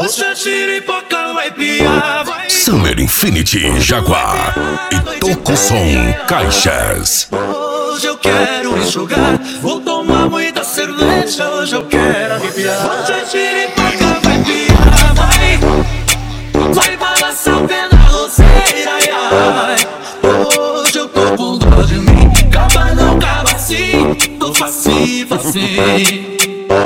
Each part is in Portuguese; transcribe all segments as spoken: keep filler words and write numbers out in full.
Hoje a giripoca vai piar, vai. Summer Infinity Jaguar e toca o som Caixas. Hoje eu quero enxugar, vou tomar muita cerveja. Hoje eu quero arrepiar. Hoje a giripoca vai piar, vai. Vai balançar o pé na roceira, ai, ai. Hoje eu tô com dó de mim. Caba não caba assim, tô facinho, facinho.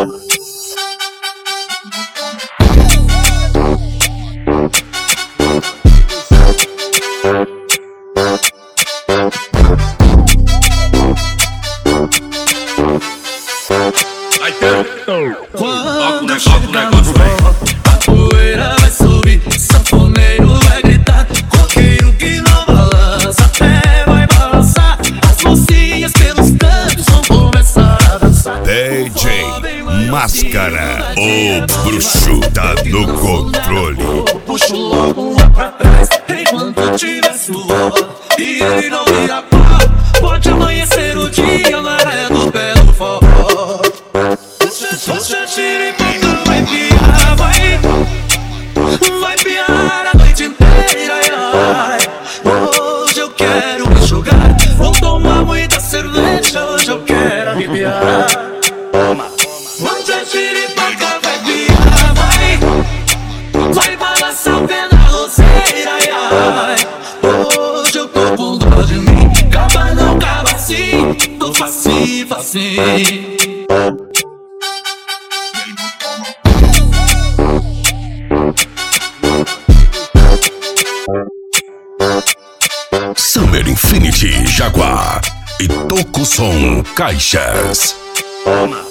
Quando chega no forró, a poeira vai subir, sanfoneiro vai gritar, coqueiro que não balança, até vai balançar. As mocinhas pelos cantos vão começar a dançar. D J Máscara, o bruxo tá no controle. Puxo logo lá pra trás, enquanto tiver suor, e ele não vira pau. Pode amanhecer o dia na areia do pé do forró. Hoje a giripoca vai piar, vai. Vai piar a noite inteira, ai, ai. Hoje eu quero enxugar, vou tomar muita cerveja. Hoje eu quero arrepiar. Hoje a giripoca vai piar, vai. Vai balançar o pé na roceira, ai, ai. Hoje eu tô com dó de mim. Caba não caba assim, tô facinho, facinho. Summer Infinity Jaguar e toca o som Caixas. Toma.